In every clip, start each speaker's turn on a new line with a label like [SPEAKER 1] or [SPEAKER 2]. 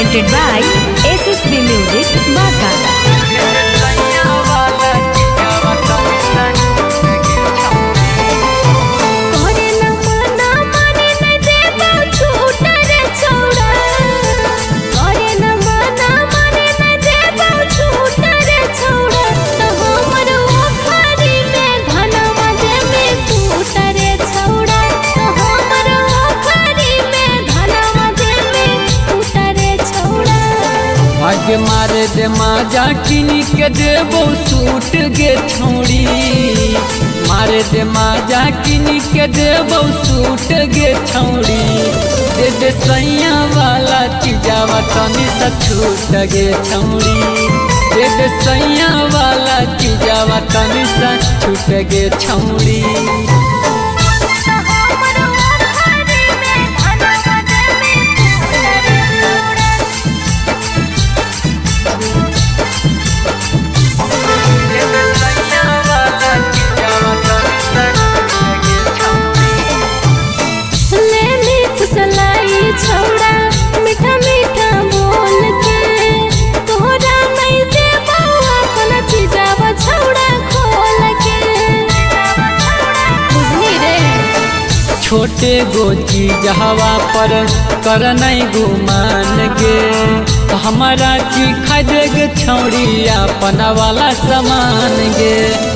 [SPEAKER 1] presented by SSB Music, Baka.
[SPEAKER 2] भाग्य मारे दे माजा किनी के देबो सूट गे छौड़ी, मारे दे माजा किनी के देबो सूट गे छौड़ी, दे दे सैया वाला चीजावा तनी सा छूट गे छौड़ी, दे दे सैया वाला चीजावा तनी सा छूट गे छौड़ी। छोटे गो चीज हवा पर कर नहीं गुमान गे, हमारा चीखा देग छौड़ी अपन वाला सामान गे।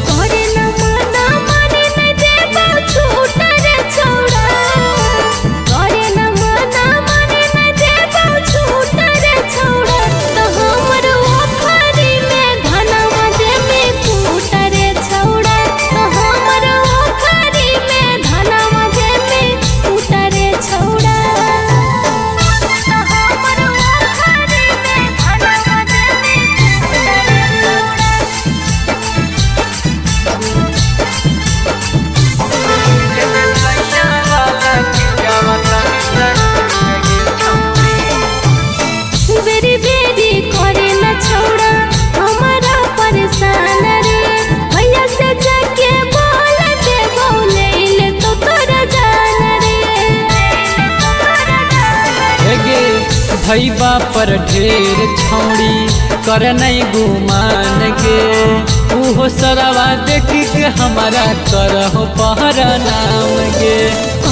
[SPEAKER 2] भैबा पर ढेर छौड़ी कर नहीं गुमान गे, उहो सरवा देख के हमारा करहो पहरा नाम गे।